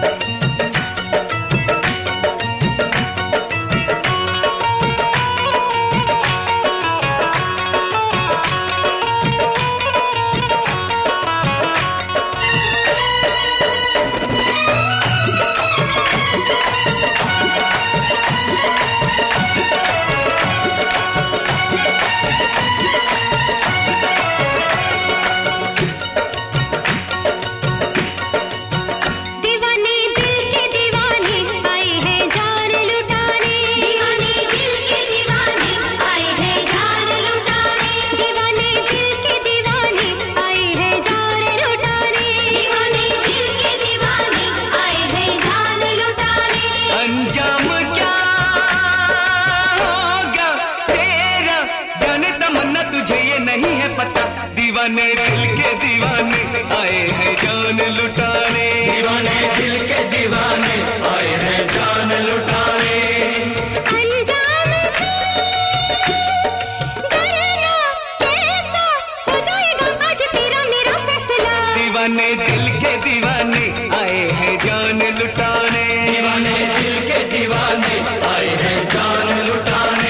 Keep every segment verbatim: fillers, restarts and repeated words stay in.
दीवाने दिल के दीवाने आए हैं जान लुटाने, दीवाने दिल के दीवाने आए हैं जान लुटाने। अंजाम से डरना कैसा हो जाएगा आज तेरा मेरा फैसला। दीवाने दिल के दीवाने आए हैं जान लुटाने, दीवाने दिल के दीवाने आए हैं जान लुटाने।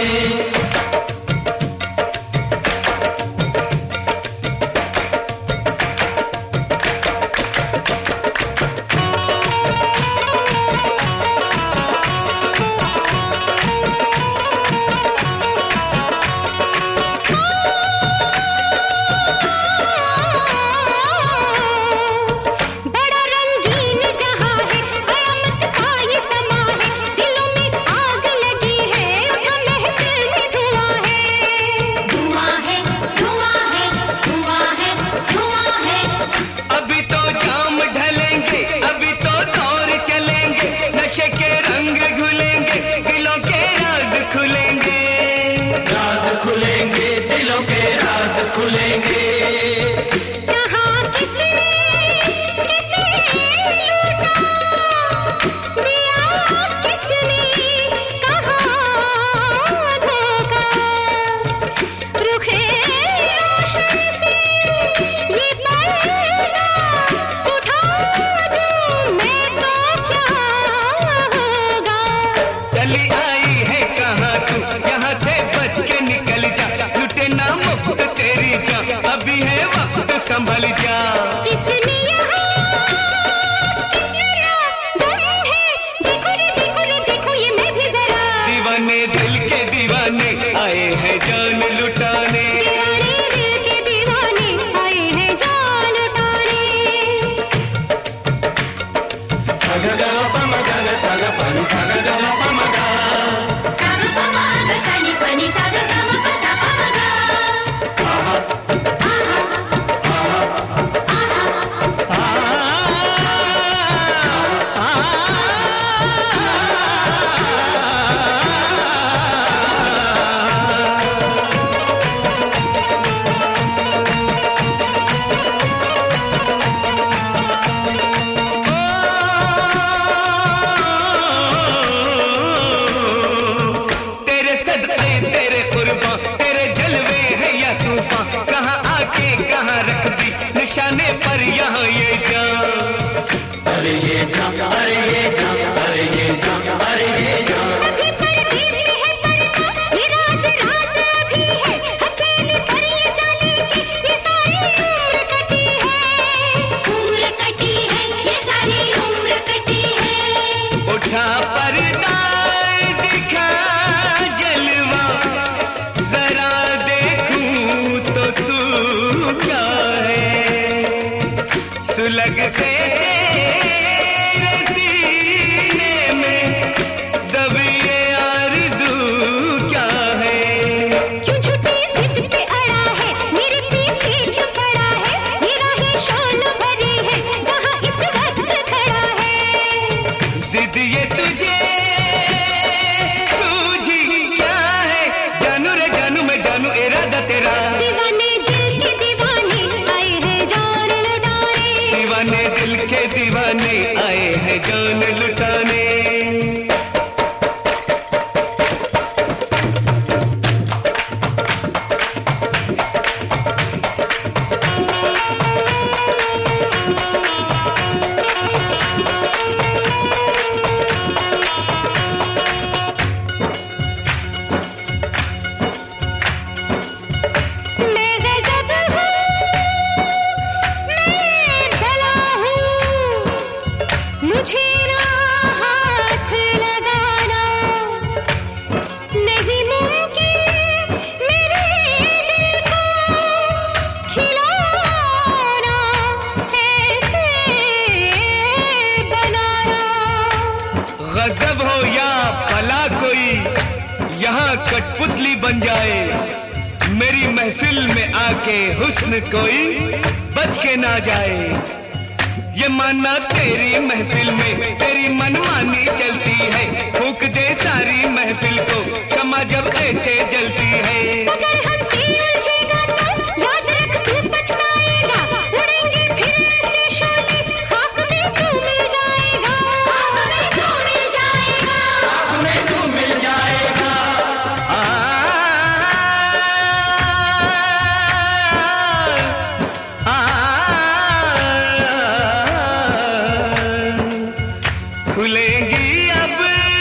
खुलेंगे कहाँ किसने किसे लूटा दिया, किसने कहाँ धोखा। रुखे रोशन से ये पर्दा उठा दूं मैं तो क्या होगा। चली आई है कहाँ तू, यहाँ से बच के निकल जा, लुटे ना मुफ्त तेरी जान, अभी है वक्त संभल जा। किसने यहाँ कितना दम है, देखो रे देखो रे देखो ये मैं भी जरा। दीवाने दिल के दीवाने आए हैं जान लुटाने, दीवाने दिल के दीवाने आए हैं जान लुटाने। सागा गा पा मा गा गा सागा पानी सागा गा पा मा गा सागा पा मा गा सानी पानी सागा गा मा पा सा पा मा गा। तेरे सदके तेरे कुर्बान तेरे जलवे है या तूफान, कहाँ आके कहाँ रख दी निशाने पर यहाँ ये जान। अरे ये जान अरे ये जान अरे ये जान अरे ये जान। अभी परदेश में है परदा, ये राज राज अभी है, अकेले पर ये चलेगी ये सारी उम्र कटी है। उम्र कटी है ये सारी उम्र कटी है। उठा पर्दा दिखा जलवा, जरा देखूं तो तू क्या है, सुलगते तेरे सीने में दबिए आरज़ू क्या है। क्यों झूठी जिद पे अड़ा है, मेरे पीछे क्यों पड़ा है, मेरा ही शोल भरी है जहाँ इस वक्त खड़ा है। जिद ये तुझे सूझी क्या है, जानू रे जानू मैं जानू इरादा तेरा। दीवाने दिल के दीवाने आए हैं जान लुटाने, दीवाने दिल के दीवाने आए हैं जान लुटाने। बन जाए, मेरी महफिल में आके हुस्न कोई बच के ना जाए। ये माना तेरी महफिल में तेरी मनमानी चलती है, फूक दे सारी महफिल को क्षमा जब ऐसे जलती है। अगर हमसे उलझेगा तो याद रख तू पछताएगा, उड़ेंगे फिर ऐसे शोले, खाक में तू मिल जाएगा, खाक में तू मिल जाएगा, खाक में तू मिल जाएगा। आ, आ, आ, खुलेंगी अब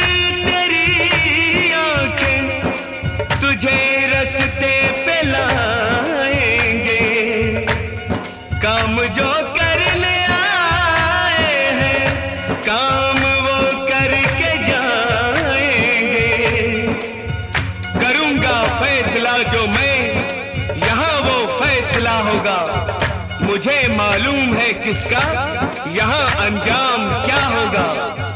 तेरी आंखें, तुझे रस्ते पे लाएंगे, काम जो करने आए हैं काम वो करके जाएंगे। करूंगा फैसला जो मैं, यहाँ वो फैसला होगा, मुझे मालूम है किसका यहाँ अंजाम क्या होगा।